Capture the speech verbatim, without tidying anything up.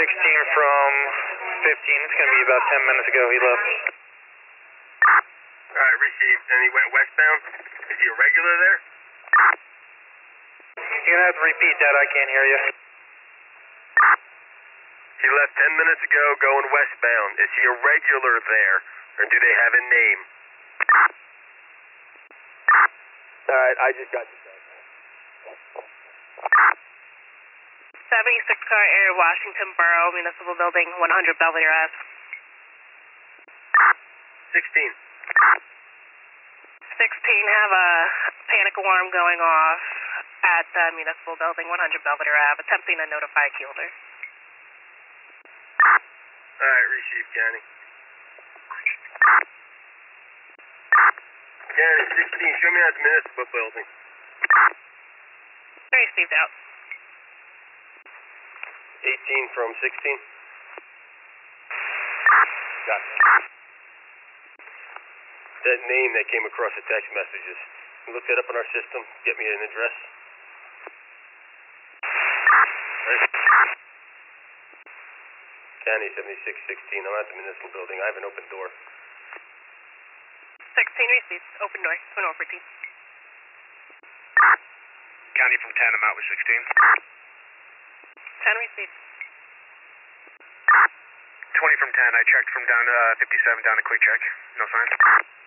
sixteen from fifteen. It's going to be about ten minutes ago he left. Alright, received. And he went westbound? Is he a regular there? You're going to have to repeat that. I can't hear you. He left ten minutes ago going westbound. Is he a regular there? Or do they have a name? Alright, I just got you. seventy-six car Air Washington Borough Municipal Building, one hundred Belvedere Ave. sixteen. sixteen, have a panic alarm going off at the Municipal Building, one hundred Belvedere Ave, attempting to notify a key holder. Alright, received, County. County, sixteen, show me at the Municipal Building. Received out. eighteen from sixteen. Gotcha. That name that came across the text messages. You look that up in our system, get me an address. Right. County seventy-six sixteen, I'm at the Municipal Building. I have an open door. sixteen received, open door, twin over fourteen. County from ten, I'm out with sixteen. ten received. twenty from ten, I checked from down to uh, fifty-seven down to quick check. No signs.